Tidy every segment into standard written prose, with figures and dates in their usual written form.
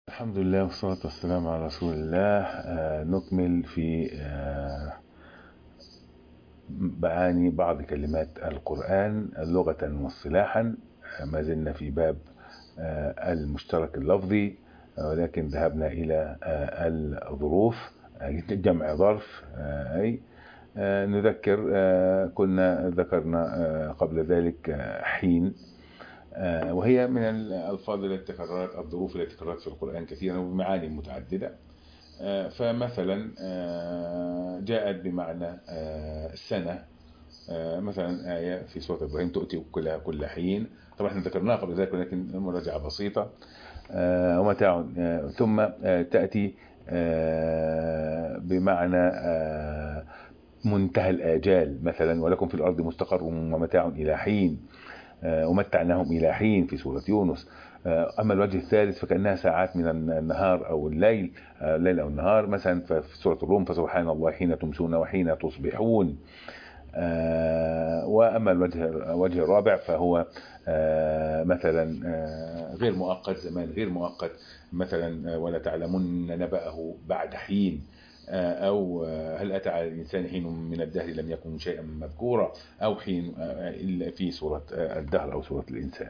الحمد لله والصلاة والسلام على رسول الله. نكمل في معاني بعض كلمات القرآن لغة واصطلاحا. ما زلنا في باب المشترك اللفظي، ولكن ذهبنا إلى الظروف، جمع ظرف. أي نذكر، كنا ذكرنا قبل ذلك حين، وهي من الألفاظ التي تكررت، الظروف التي تكررت في القرآن كثيرا وبمعاني متعددة. فمثلا جاءت بمعنى السنة. مثلا آية في سورة إبراهيم تؤتي أكلها كل حين. طبعا احنا ذكرناها قبل ذلك ولكن مراجعة بسيطة. ومتاع، ثم تأتي بمعنى منتهى الآجال، مثلا ولكم في الأرض مستقر ومتاع إلى حين. ومتعناهم إلى حين في سورة يونس. أما الوجه الثالث فكأنها ساعات من النهار أو الليل، الليل أو النهار، مثلا في سورة الروم فسبحان الله حين تمسون وحين تصبحون. وأما الوجه الرابع فهو مثلا غير مؤقت، زمان غير مؤقت، مثلا ولا تعلمن نبأه بعد حين. أو هل أتى على الإنسان حين من الدهر لم يكن شيئا مذكورا، أو حين إلا في سورة الدهر أو سورة الإنسان.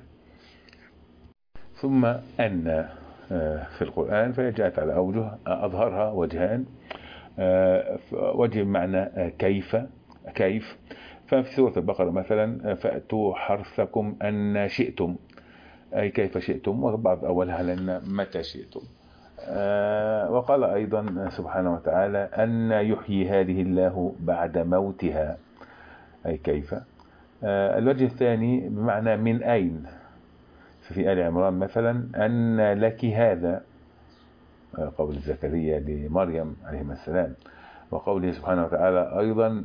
ثم أن في القرآن فهي جاءت على أوجه، أظهرها وجهان. وجه بمعنى كيف. ففي سورة البقرة مثلا فأتوا حرثكم أن شئتم، أي كيف شئتم، وبعض أولها لأن متى شئتم. وقال أيضا سبحانه وتعالى أن يحيي هذه الله بعد موتها، أي كيف. الوجه الثاني بمعنى من أين. في آل عمران مثلا أن لك هذا، قول زكريا لمريم عليه السلام. وقوله سبحانه وتعالى أيضا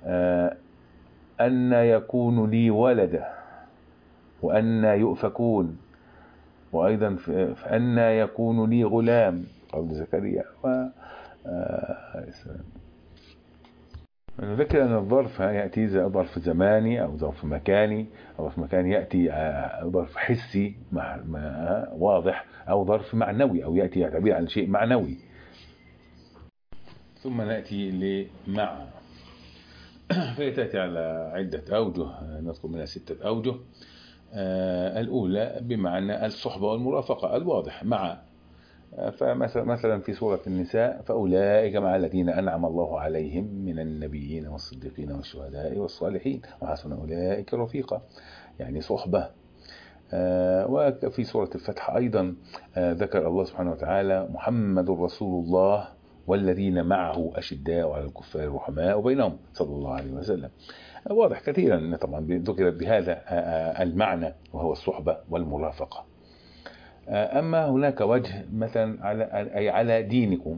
أن يكون لي ولد وأن يؤفكون. وأيضا فأن يكون لي غلام، قول زكريا. نذكر أن الظرف يأتي ظرف زماني أو ظرف مكاني، أو ظرف مكاني يأتي ظرف حسي واضح، أو ظرف معنوي، أو يأتي تعبير عن شيء معنوي. ثم نأتي لمع، فهي تأتي على عدة أوجه، نذكر منها 6 أوجه. الأولى بمعنى الصحبة والمرافقة الواضح مع. فمثلا في سورة النساء فأولئك مع الذين أنعم الله عليهم من النبيين والصديقين والشهداء والصالحين وحسن أولئك رفيقا، يعني صحبة. وفي سورة الفتح أيضا ذكر الله سبحانه وتعالى محمد رسول الله والذين معه أشداء على الكفار رحماء بينهم صلى الله عليه وسلم. واضح كثيرا طبعا ذكر بهذا المعنى وهو الصحبة والمرافقة. أما هناك وجه مثلا أي على دينكم،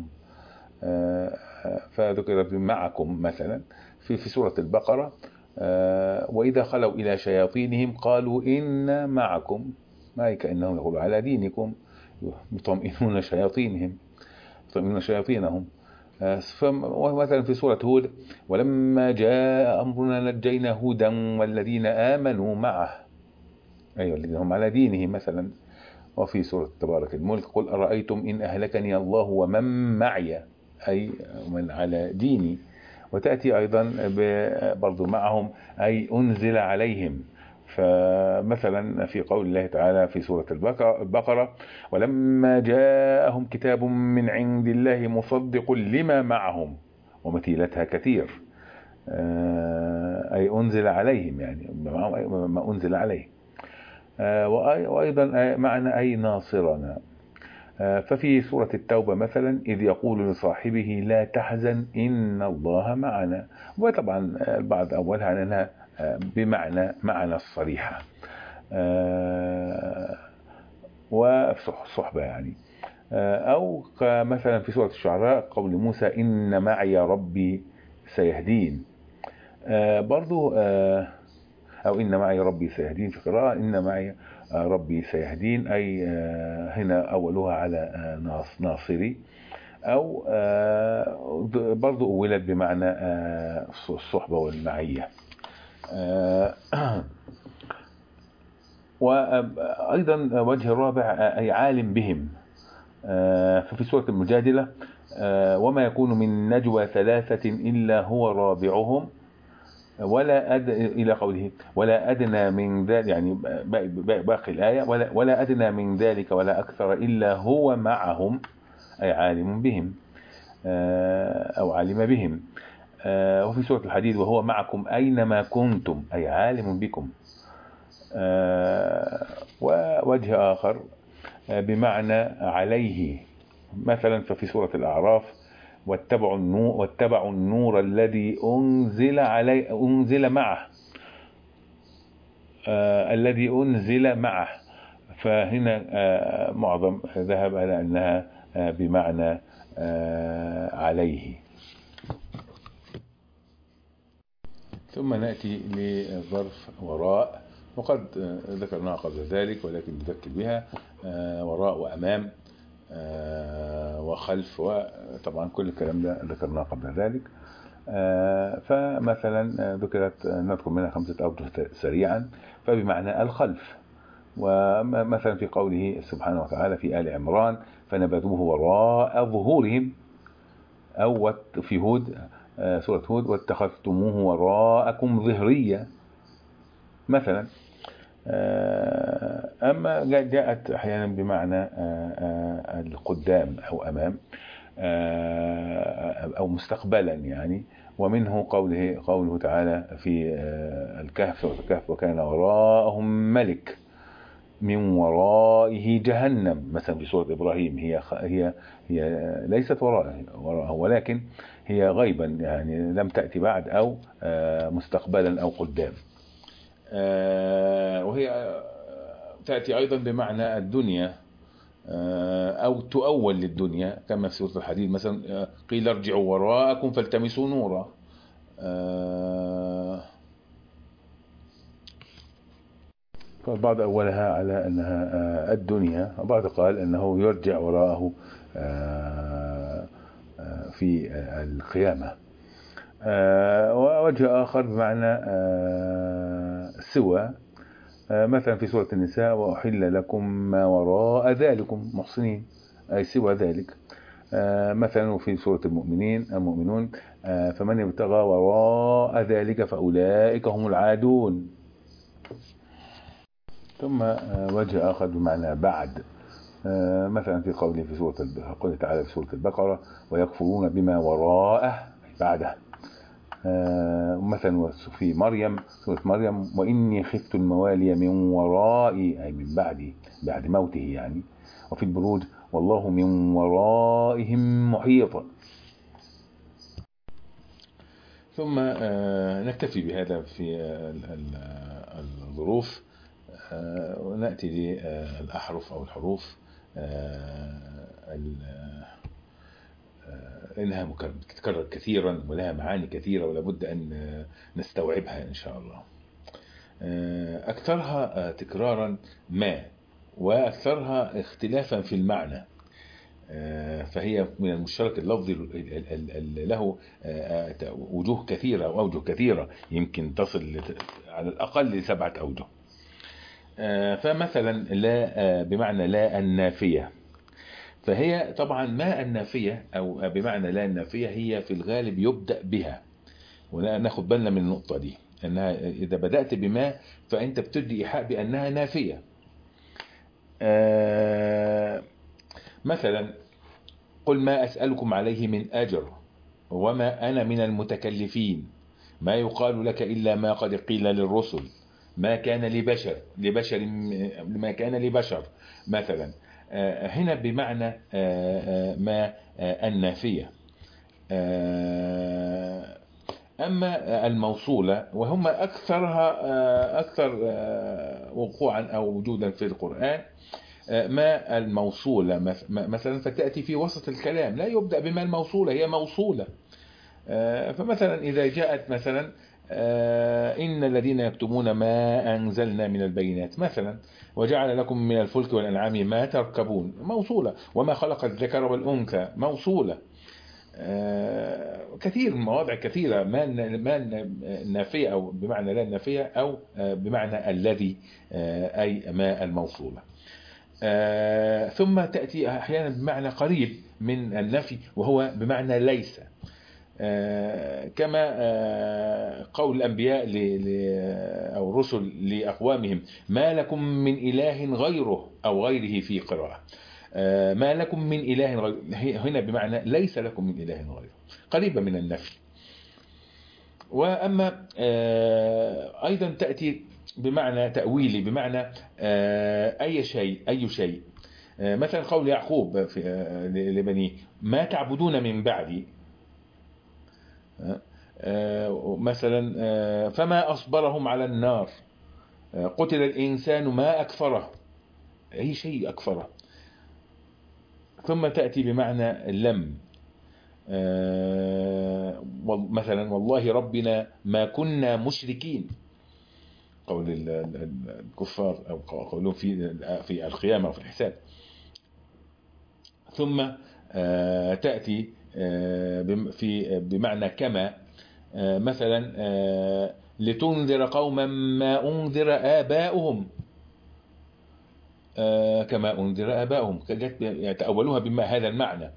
فذكر معكم مثلا في سورة البقرة. وإذا خلوا إلى شياطينهم قالوا إنا معكم، ما كأنهم يقولوا على دينكم، يطمئنون شياطينهم. ومثلا في سورة هود ولما جاء أمرنا نجينا هودا والذين آمنوا معه، أيوة الذين هم على دينه مثلا. وفي سورة تبارك الملك قل أرأيتم إن أهلكني الله ومن معي، أي من على ديني. وتأتي أيضا برضو معهم أي أنزل عليهم. فمثلا في قول الله تعالى في سورة البقرة ولما جاءهم كتاب من عند الله مصدق لما معهم، ومثيلتها كثير، أي أنزل عليهم، يعني ما أنزل عليه. وأيضا معنى أي ناصرنا. ففي سورة التوبة مثلا إذ يقول لصاحبه لا تحزن إن الله معنا. وطبعا البعض أولها أنها بمعنى الصريحة وصحبة يعني. أو مثلا في سورة الشعراء قول موسى إن معي ربي سيهدين. برضو أو إن معي ربي سيهدين في قراءة إن معي ربي سيهدين، أي هنا أولها على ناصري. أو برضو أولت بمعنى الصحبة والمعية. وأيضا وجه الرابع أي عالم بهم. ففي سورة المجادلة وما يكون من نجوى ثلاثة إلا هو رابعهم إلى قوله ولا أدنى من ذلك، يعني باقي الآية ولا أدنى من ذلك ولا أكثر إلا هو معهم، أي عالم بهم أو علم بهم. وفي سورة الحديد وهو معكم أينما كنتم، أي عالم بكم. ووجه آخر بمعنى عليه، مثلا ففي سورة الأعراف واتبعوا النور الذي أنزل معه، الذي أنزل معه. فهنا معظم ذهب على أنها بمعنى عليه. ثم نأتي لظرف وراء، وقد ذكرناها قبل ذلك ولكن نذكر بها. وراء وأمام وخلف، وطبعا كل الكلام ده ذكرناه قبل ذلك. فمثلا ذكرت نذكر منها 5 أوجه سريعا. فبمعنى الخلف، ومثلا في قوله سبحانه وتعالى في آل عمران فنبذوه وراء ظهورهم، أو في هود سورة هود واتخذتموه وراءكم ظهريا مثلا. أما جاءت أحيانا بمعنى القدام أو أمام أو مستقبلا يعني. ومنه قوله تعالى في الكهف وكان وراءهم ملك من ورائه جهنم مثلا. في سورة إبراهيم هي ليست وراءه، ولكن هي غيبا، يعني لم تأتي بعد أو مستقبلا أو قدام. وهي تأتي أيضا بمعنى الدنيا أو تؤول للدنيا، كما في سورة الحديد مثلا قيل ارجعوا وراءكم فالتمسوا نورا. فالبعض أولها على أنها الدنيا، وبعض قال أنه يرجع وراءه في القيامة. ووجه آخر بمعنى سوى، مثلا في سورة النساء وأحل لكم ما وراء ذلكم محصنين، أي سوى ذلك. مثلا في سورة المؤمنون فمن ابتغى وراء ذلك فأولئك هم العادون. ثم وجه آخر بمعنى بعد، مثلا في قوله قوله تعالى في سورة البقرة ويكفرون بما وراءه بعده. مثلا في سورة مريم وإني خفت الموالي من ورائي، أي من بعد موته يعني. وفي البروج والله من ورائهم محيط. ثم نكتفي بهذا في الظروف، ونأتي للأحرف أو الحروف لأنها بتتكرر كثيرا ولها معاني كثيرة ولابد أن نستوعبها إن شاء الله. أكثرها تكرارا ما، وأكثرها اختلافا في المعنى. فهي من المشترك اللفظي له وجوه كثيرة وأوجه كثيرة، يمكن تصل على الأقل ل7 أوجه. فمثلا لا بمعنى لا النافية، فهي طبعا ما النافية أو بمعنى لا النافية هي في الغالب يبدأ بها، وناخد بالنا من النقطة دي، أنها إذا بدأت بما فأنت بتدي إيحاء بأنها نافية. مثلا قل ما أسألكم عليه من أجر وما أنا من المتكلفين ما يقال لك إلا ما قد قيل للرسل ما كان لبشر مثلا. هنا بمعنى ما النافية. أما الموصولة وهم أكثر وقوعا أو وجودا في القرآن، ما الموصولة مثلا فتأتي في وسط الكلام، لا يبدأ بما الموصولة، هي موصولة. فمثلا إذا جاءت مثلا إن الذين يكتمون ما أنزلنا من البينات مثلا وجعل لكم من الفلك والأنعام ما تركبون، موصولة. وما خلق الذكر والأنثى موصولة. كثير من مواضع كثيرة ما النافية أو بمعنى لا النافية أو بمعنى الذي أي ما الموصولة. ثم تأتي أحيانا بمعنى قريب من النفي وهو بمعنى ليس، كما قول الأنبياء أو الرسل لأقوامهم ما لكم من إله غيره أو غيره في قراءة. ما لكم من إله غيره هنا بمعنى ليس لكم من إله غيره، قريبة من النفي. وأما أيضا تأتي بمعنى تأويلي بمعنى أي شيء. مثلا قول يعقوب لبنيه ما تعبدون من بعدي، مثلا فما أصبرهم على النار، قتل الإنسان ما أكفره، أي شيء أكفره. ثم تأتي بمعنى لم، مثلا والله ربنا ما كنا مشركين، قول الكفار أو قولهم في القيامة وفي الحساب. ثم تأتي بمعنى كما، مثلا لتنذر قوما ما أنذر آباؤهم، كما أنذر آباؤهم، يتأولوها بما هذا المعنى.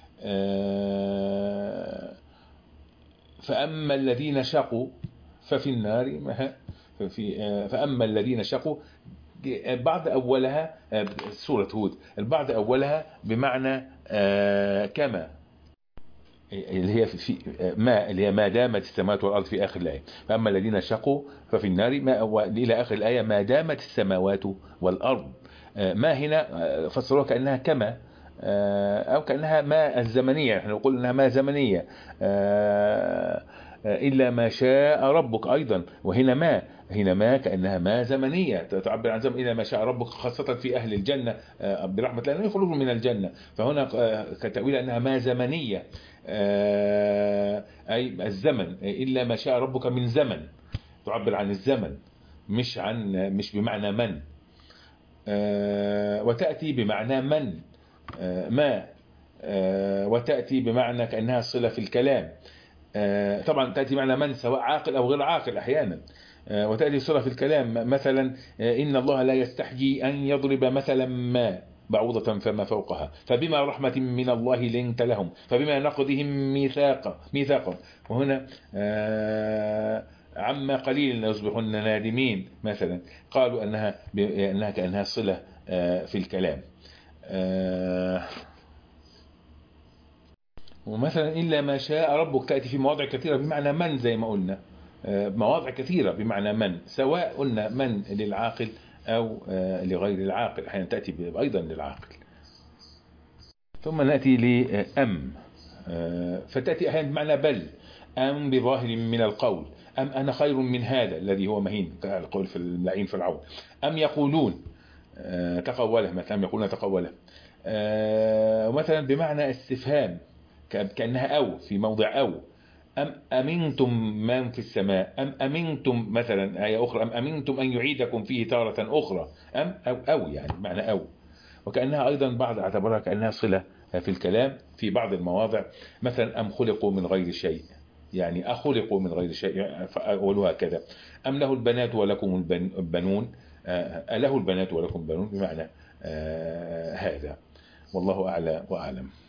فأما الذين شقوا ففي النار، فأما الذين شقوا بعض أولها سورة هود، البعض أولها بمعنى كما، اللي هي في ما، اللي هي ما دامت السماوات والأرض في آخر الآية. فأما الذين شقوا ففي النار، ما إلى آخر الآية ما دامت السماوات والأرض. ما هنا فسروها كأنها كما، أو كأنها ما الزمنية، نحن نقول أنها ما زمنية، إلا ما شاء ربك أيضا. وهنا ما كأنها ما زمنية تعبر عن زمن، إلا ما شاء ربك، خاصة في أهل الجنة برحمة الله يخرجون من الجنة. فهنا كتأويل أنها ما زمنية، أي الزمن، إلا ما شاء ربك من زمن، تعبر عن الزمن مش بمعنى من. وتأتي بمعنى من ما، وتأتي بمعنى كأنها صلة في الكلام. طبعا تأتي معنى من سواء عاقل أو غير عاقل أحيانا. وتأتي صلة في الكلام، مثلا إن الله لا يستحيي أن يضرب مثلا ما بعوضة فما فوقها فبما رحمة من الله لنت لهم فبما نقضهم ميثاقا. وهنا عما قليل يصبحن نادمين، مثلا قالوا أنها كأنها صلة في الكلام. ومثلا إلا ما شاء ربك تأتي في مواضع كثيرة بمعنى من، زي ما قلنا مواضع كثيرة بمعنى من، سواء قلنا من للعاقل أو لغير العاقل، أحيانا تأتي أيضا للعاقل. ثم نأتي لأم، فتأتي أحيانا بمعنى بل، أم بظاهر من القول، أم أنا خير من هذا الذي هو مهين، كالقول في اللعين في العون. أم يقولون تقوله، مثلا أم يقولون تقوله. مثلا بمعنى استفهام كأنها أو في موضع أو، أم أمنتم من في السماء، أم أمنتم، مثلا آية أخرى أم أمنتم أن يعيدكم فيه تارة أخرى، أم أو يعني معنى أو. وكأنها أيضا بعض اعتبرها كأنها صلة في الكلام في بعض المواضع، مثلا أم خلقوا من غير شيء، يعني أخلقوا من غير شيء، فأولها كذا. أم له البنات ولكم البنون، أله البنات ولكم البنون، بمعنى هذا. والله أعلى وأعلم.